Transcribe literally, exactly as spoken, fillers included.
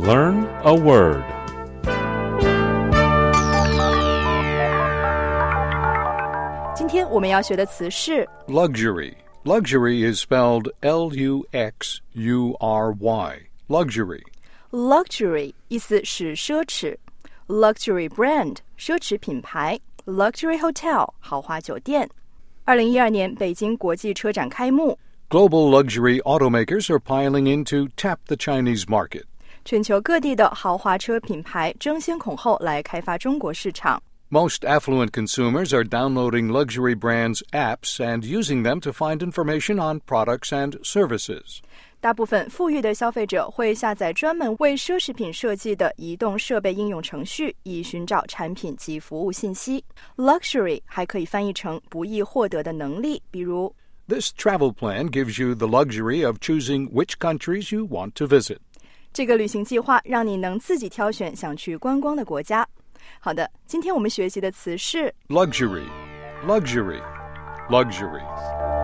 Learn a word. Today 今天我们要学的词是 Luxury. Luxury is spelled L U X U R Y. Luxury. luxury 意思是奢侈 luxury brand 奢侈品牌 luxury hotel 豪华酒店。二零一二年北京国际车展开幕， Global luxury automakers are piling in to tap the Chinese market. 全球各地的豪华车品牌争先恐后来开发中国市场。 Most affluent consumers are downloading luxury brands' apps and using them to find information on products and services. 大部分富裕的消费者会下载专门为奢侈品设计的移动设备应用程序，以寻找产品及服务信息。Luxury 还可以翻译成不易获得的能力，比如 This travel plan gives you the luxury of choosing which countries you want to visit. 这个旅行计划让你能自己挑选想去观光的国家。好的，今天我们学习的词是 Luxury. Luxury. Luxury.